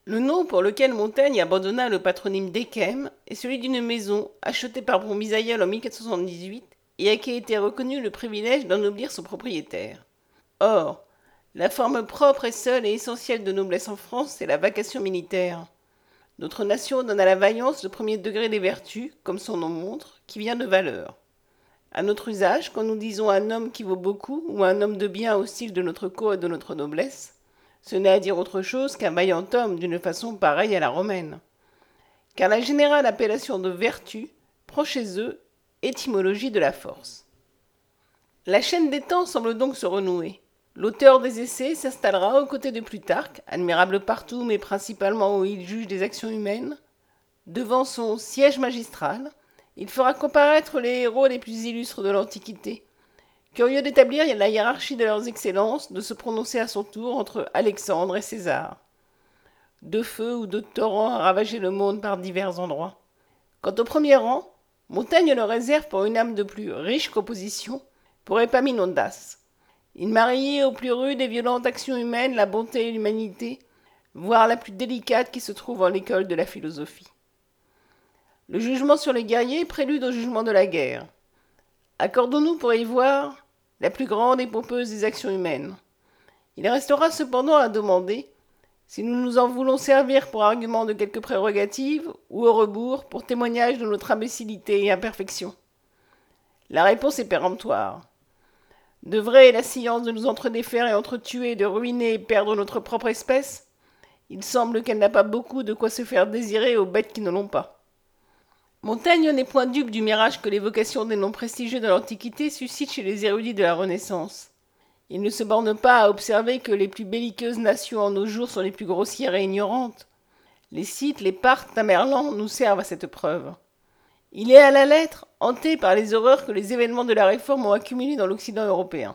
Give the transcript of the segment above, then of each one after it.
Le nom pour lequel Montaigne abandonna le patronyme d'Échem est celui d'une maison achetée par Bront-Bisaïeul en 1478 et à qui a été reconnu le privilège d'ennoblir son propriétaire. Or, la forme propre et seule et essentielle de noblesse en France, c'est la vacation militaire. Notre nation donne à la vaillance le premier degré des vertus, comme son nom montre, qui vient de valeur. À notre usage, quand nous disons un homme qui vaut beaucoup ou un homme de bien au style de notre cour et de notre noblesse, ce n'est à dire autre chose qu'un vaillant homme d'une façon pareille à la romaine. Car la générale appellation de vertu prend chez eux étymologie de la force. La chaîne des temps semble donc se renouer. L'auteur des essais s'installera aux côtés de Plutarque, admirable partout mais principalement où il juge des actions humaines. Devant son siège magistral, il fera comparaître les héros les plus illustres de l'Antiquité. Curieux d'établir la hiérarchie de leurs excellences, de se prononcer à son tour entre Alexandre et César. Deux feux ou deux torrents a ravagé le monde par divers endroits. Quant au premier rang, Montaigne le réserve pour une âme de plus riche composition, pour Épaminondas. Il mariait aux plus rudes et violentes actions humaines la bonté et l'humanité, voire la plus délicate qui se trouve en l'école de la philosophie. Le jugement sur les guerriers prélude au jugement de la guerre. Accordons-nous pour y voir la plus grande et pompeuse des actions humaines. Il restera cependant à demander si nous nous en voulons servir pour argument de quelque prérogative ou au rebours pour témoignage de notre imbécilité et imperfection. La réponse est péremptoire. De vrai est la science de nous entredéfaire et entretuer, de ruiner et perdre notre propre espèce. Il semble qu'elle n'a pas beaucoup de quoi se faire désirer aux bêtes qui ne l'ont pas. Montaigne n'est point dupe du mirage que l'évocation des noms prestigieux de l'Antiquité suscite chez les érudits de la Renaissance. Il ne se borne pas à observer que les plus belliqueuses nations en nos jours sont les plus grossières et ignorantes. Les Scythes, les Parthes, Tamerlan nous servent à cette preuve. Il est à la lettre hanté par les horreurs que les événements de la Réforme ont accumulées dans l'Occident européen.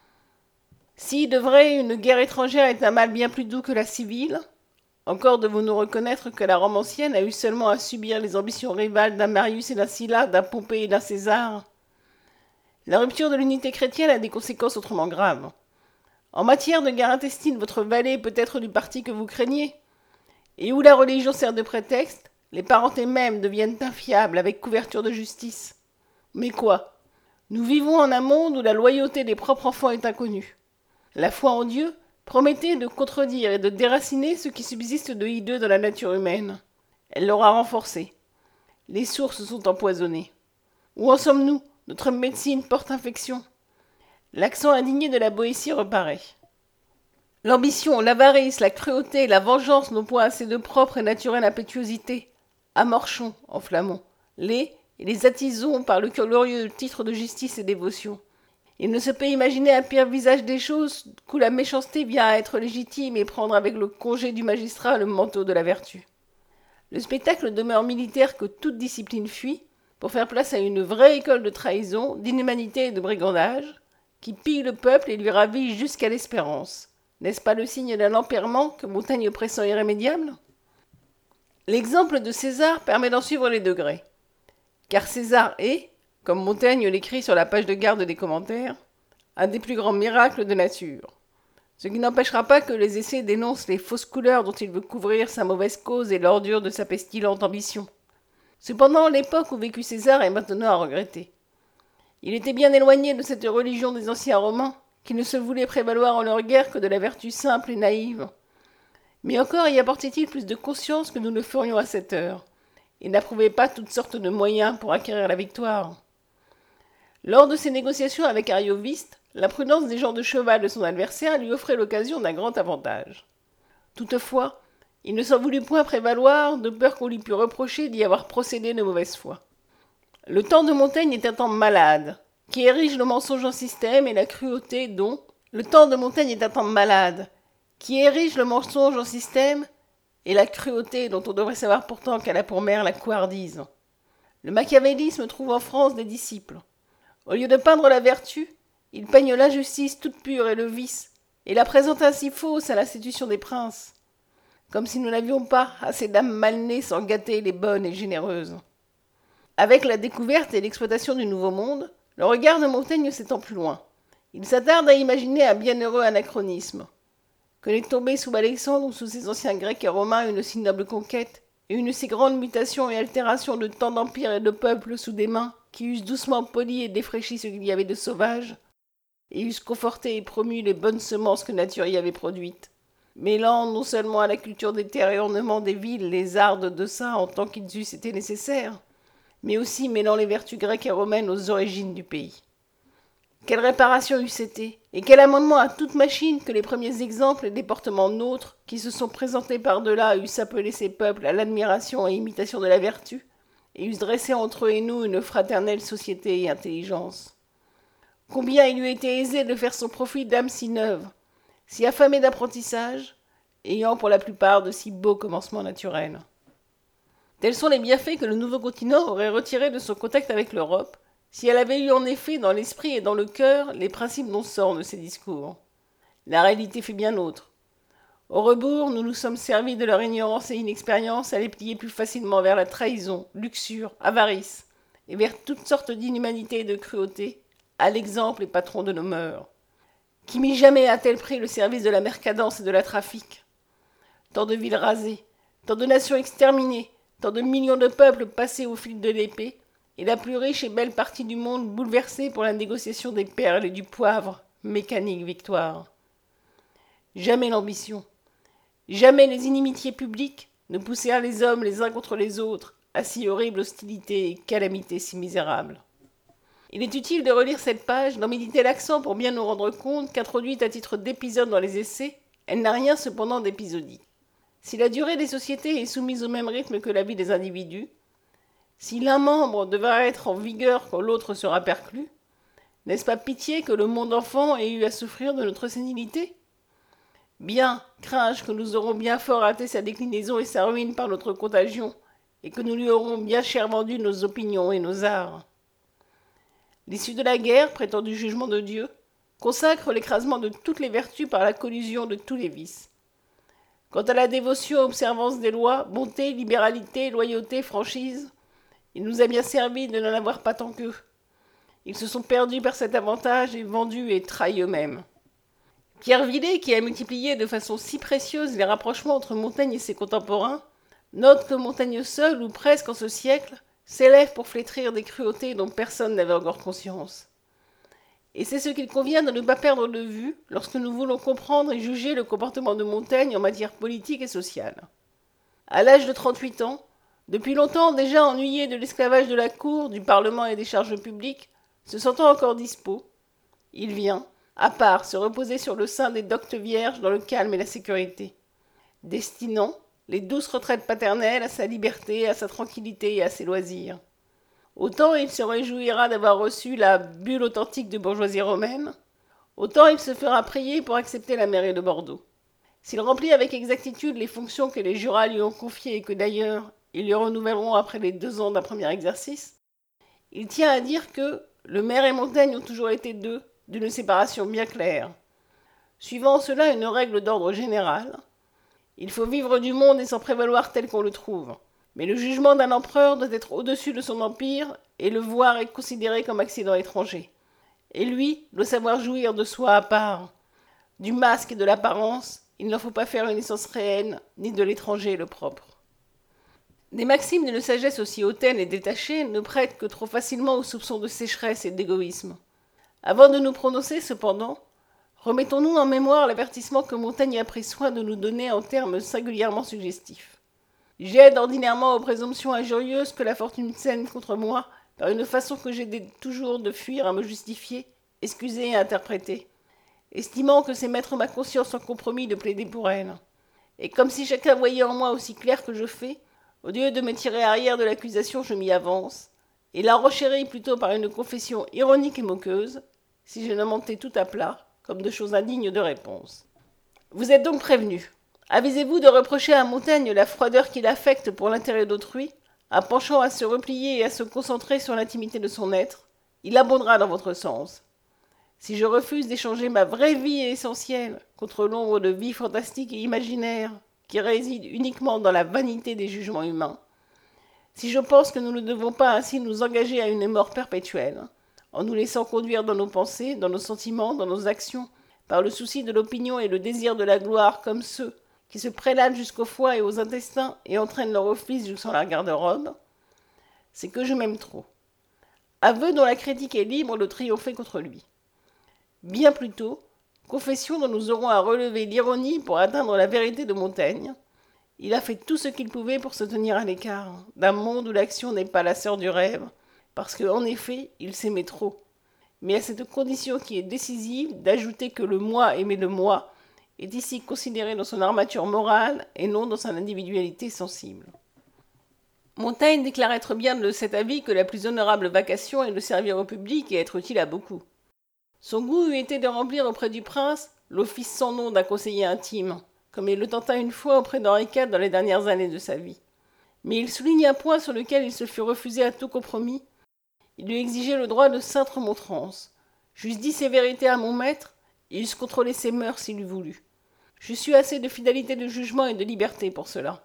Si, de vrai, une guerre étrangère est un mal bien plus doux que la civile, encore devons-nous reconnaître que la Rome ancienne a eu seulement à subir les ambitions rivales d'un Marius et d'un Sylla, d'un Pompée et d'un César. La rupture de l'unité chrétienne a des conséquences autrement graves. En matière de guerre intestine, votre valet peut être du parti que vous craignez. Et où la religion sert de prétexte, les parentés mêmes deviennent infiables avec couverture de justice. Mais quoi? Nous vivons en un monde où la loyauté des propres enfants est inconnue. La foi en Dieu promettait de contredire et de déraciner ce qui subsiste de hideux dans la nature humaine. Elle l'aura renforcé. Les sources sont empoisonnées. Où en sommes-nous? Notre médecine porte infection. L'accent indigné de la Boétie reparaît. L'ambition, l'avarice, la cruauté, la vengeance n'ont point assez de propre et naturelle impétuosité. Amorchons, en flamand, les et les attisons par le glorieux titre de justice et dévotion. Il ne se peut imaginer un pire visage des choses qu'où la méchanceté vient à être légitime et prendre avec le congé du magistrat le manteau de la vertu. Le spectacle demeure militaire que toute discipline fuit, pour faire place à une vraie école de trahison, d'inhumanité et de brigandage, qui pille le peuple et lui ravit jusqu'à l'espérance. N'est-ce pas le signe d'un empirement que Montaigne pressent irrémédiable? L'exemple de César permet d'en suivre les degrés. Car César est, comme Montaigne l'écrit sur la page de garde des commentaires, un des plus grands miracles de nature. Ce qui n'empêchera pas que les essais dénoncent les fausses couleurs dont il veut couvrir sa mauvaise cause et l'ordure de sa pestilente ambition. Cependant, l'époque où vécut César est maintenant à regretter. Il était bien éloigné de cette religion des anciens Romains, qui ne se voulaient prévaloir en leur guerre que de la vertu simple et naïve. Mais encore y apportait-il plus de conscience que nous le ferions à cette heure, et n'approuvait pas toutes sortes de moyens pour acquérir la victoire. Lors de ses négociations avec Arioviste, la prudence des gens de cheval de son adversaire lui offrait l'occasion d'un grand avantage. Toutefois, il ne s'en voulut point prévaloir, de peur qu'on lui pût reprocher d'y avoir procédé de mauvaise foi. Le temps de Montaigne est un temps malade, qui érige le mensonge en système et la cruauté dont... Le temps de Montaigne est un temps malade, qui érige le mensonge en système et la cruauté dont on devrait savoir pourtant qu'elle a pour mère la couardise. Le machiavélisme trouve en France des disciples. Au lieu de peindre la vertu, il peigne l'injustice toute pure et le vice, et la présente ainsi fausse à l'institution des princes, comme si nous n'avions pas assez d'âmes mal nées sans gâter les bonnes et généreuses. Avec la découverte et l'exploitation du Nouveau Monde, le regard de Montaigne s'étend plus loin. Il s'attarde à imaginer un bienheureux anachronisme. Connaît tomber sous Alexandre ou sous ses anciens Grecs et Romains une si noble conquête, et une si grande mutation et altération de tant d'empires et de peuples sous des mains, qui eussent doucement poli et défraîchi ce qu'il y avait de sauvage, et eussent conforté et promu les bonnes semences que nature y avait produites, mêlant non seulement à la culture des terres et ornements des villes les arts de deçà en tant qu'ils eussent été nécessaires, mais aussi mêlant les vertus grecques et romaines aux origines du pays. Quelle réparation eût été, et quel amendement à toute machine que les premiers exemples et déportements nôtres qui se sont présentés par-delà eussent appelé ces peuples à l'admiration et imitation de la vertu, et eussent dressé entre eux et nous une fraternelle société et intelligence. Combien il eût été aisé de faire son profit d'âmes si neuves, si affamées d'apprentissage, ayant pour la plupart de si beaux commencements naturels. Tels sont les bienfaits que le nouveau continent aurait retirés de son contact avec l'Europe, si elle avait eu en effet dans l'esprit et dans le cœur les principes dont sortent de ses discours. La réalité fut bien autre. Au rebours, nous nous sommes servis de leur ignorance et inexpérience à les plier plus facilement vers la trahison, luxure, avarice, et vers toutes sortes d'inhumanité et de cruauté, à l'exemple et patron de nos mœurs. Qui mit jamais à tel prix le service de la mercadence et de la trafic? Tant de villes rasées, tant de nations exterminées, tant de millions de peuples passés au fil de l'épée, et la plus riche et belle partie du monde bouleversée pour la négociation des perles et du poivre, mécanique victoire. Jamais l'ambition, jamais les inimitiés publiques ne poussèrent les hommes les uns contre les autres à si horrible hostilité et calamité si misérable. Il est utile de relire cette page, d'en méditer l'accent pour bien nous rendre compte qu'introduite à titre d'épisode dans les essais, elle n'a rien cependant d'épisodique. Si la durée des sociétés est soumise au même rythme que la vie des individus, si l'un membre devra être en vigueur quand l'autre sera perclus, n'est-ce pas pitié que le monde enfant ait eu à souffrir de notre sénilité? Bien, crains-je que nous aurons bien fort hâté sa déclinaison et sa ruine par notre contagion, et que nous lui aurons bien cher vendu nos opinions et nos arts. L'issue de la guerre, prétendu jugement de Dieu, consacre l'écrasement de toutes les vertus par la collusion de tous les vices. Quant à la dévotion et observance des lois, bonté, libéralité, loyauté, franchise, il nous a bien servi de n'en avoir pas tant qu'eux. Ils se sont perdus par cet avantage et vendus et trahis eux-mêmes. Pierre Villet, qui a multiplié de façon si précieuse les rapprochements entre Montaigne et ses contemporains, note que Montaigne seul, ou presque en ce siècle, s'élève pour flétrir des cruautés dont personne n'avait encore conscience. Et c'est ce qu'il convient de ne pas perdre de vue lorsque nous voulons comprendre et juger le comportement de Montaigne en matière politique et sociale. À l'âge de 38 ans, depuis longtemps déjà ennuyé de l'esclavage de la cour, du parlement et des charges publiques, se sentant encore dispos, il vient, à part, se reposer sur le sein des doctes vierges dans le calme et la sécurité, destinant les douces retraites paternelles à sa liberté, à sa tranquillité et à ses loisirs. Autant il se réjouira d'avoir reçu la bulle authentique de bourgeoisie romaine, autant il se fera prier pour accepter la mairie de Bordeaux. S'il remplit avec exactitude les fonctions que les jurats lui ont confiées et que d'ailleurs ils lui renouvelleront après les 2 ans d'un premier exercice, il tient à dire que le maire et Montaigne ont toujours été deux, d'une séparation bien claire. Suivant cela une règle d'ordre général, il faut vivre du monde et s'en prévaloir tel qu'on le trouve. Mais le jugement d'un empereur doit être au-dessus de son empire et le voir est considéré comme accident étranger. Et lui doit savoir jouir de soi à part. Du masque et de l'apparence, il n'en faut pas faire une essence réelle, ni de l'étranger le propre. Des maximes d'une sagesse aussi hautaine et détachée ne prêtent que trop facilement aux soupçons de sécheresse et d'égoïsme. Avant de nous prononcer, cependant, remettons-nous en mémoire l'avertissement que Montaigne a pris soin de nous donner en termes singulièrement suggestifs. J'aide ordinairement aux présomptions injurieuses que la fortune sème contre moi par une façon que j'ai toujours de fuir à me justifier, excuser et interpréter, estimant que c'est mettre ma conscience en compromis de plaider pour elle. Et comme si chacun voyait en moi aussi clair que je fais, au lieu de me tirer arrière de l'accusation, je m'y avance, et la renchéris plutôt par une confession ironique et moqueuse, si je ne montais tout à plat, comme de choses indignes de réponse. Vous êtes donc prévenus. Avisez-vous de reprocher à Montaigne la froideur qu'il affecte pour l'intérêt d'autrui, un penchant à se replier et à se concentrer sur l'intimité de son être, il abondera dans votre sens. Si je refuse d'échanger ma vraie vie essentielle contre l'ombre de vie fantastique et imaginaire qui réside uniquement dans la vanité des jugements humains, si je pense que nous ne devons pas ainsi nous engager à une mort perpétuelle, en nous laissant conduire dans nos pensées, dans nos sentiments, dans nos actions, par le souci de l'opinion et le désir de la gloire, comme ceux qui se prélalent jusqu'au foie et aux intestins et entraînent leur office jusqu'en la garde-robe, c'est que je m'aime trop. Aveu dont la critique est libre de triompher contre lui. Bien plutôt, confession dont nous aurons à relever l'ironie pour atteindre la vérité de Montaigne. Il a fait tout ce qu'il pouvait pour se tenir à l'écart d'un monde où l'action n'est pas la sœur du rêve, parce qu'en effet, il s'aimait trop. Mais à cette condition qui est décisive d'ajouter que le moi aimé le moi est ici considéré dans son armature morale et non dans son individualité sensible. Montaigne déclare être bien de cet avis que la plus honorable vacation est de servir au public et être utile à beaucoup. Son goût eût été de remplir auprès du prince l'office sans nom d'un conseiller intime, comme il le tenta une fois auprès d'Henri IV dans les dernières années de sa vie. Mais il souligne un point sur lequel il se fut refusé à tout compromis. Il lui exigeait le droit de sainte remontrance. J'eusse dit ces vérités à mon maître, et eusse contrôlé ses mœurs s'il eût voulu. J'eus assez de fidélité de jugement et de liberté pour cela.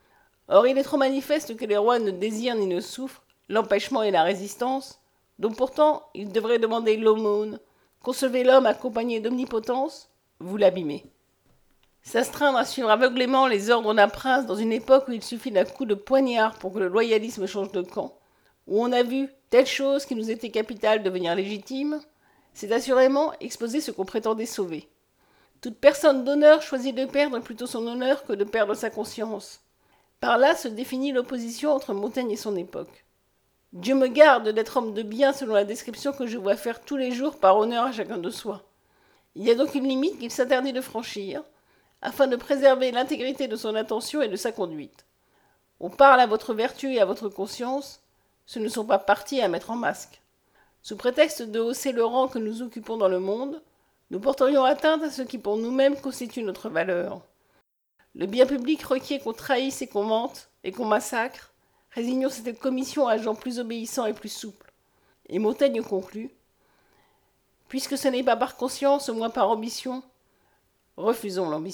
Or il est trop manifeste que les rois ne désirent ni ne souffrent l'empêchement et la résistance, dont pourtant ils devraient demander l'aumône. Concevez l'homme accompagné d'omnipotence, vous l'abîmez. S'astreindre à suivre aveuglément les ordres d'un prince dans une époque où il suffit d'un coup de poignard pour que le loyalisme change de camp, où on a vu telle chose qui nous était capitale devenir légitime, c'est assurément exposer ce qu'on prétendait sauver. Toute personne d'honneur choisit de perdre plutôt son honneur que de perdre sa conscience. Par là se définit l'opposition entre Montaigne et son époque. Dieu me garde d'être homme de bien selon la description que je vois faire tous les jours par honneur à chacun de soi. Il y a donc une limite qu'il s'interdit de franchir, afin de préserver l'intégrité de son intention et de sa conduite. On parle à votre vertu et à votre conscience, ce ne sont pas partis à mettre en masque. Sous prétexte de hausser le rang que nous occupons dans le monde, nous porterions atteinte à ce qui pour nous-mêmes constitue notre valeur. Le bien public requiert qu'on trahisse et qu'on mente, et qu'on massacre. Résignons cette commission à gens plus obéissants et plus souples. Et Montaigne conclut « Puisque ce n'est pas par conscience, au moins par ambition, refusons l'ambition. »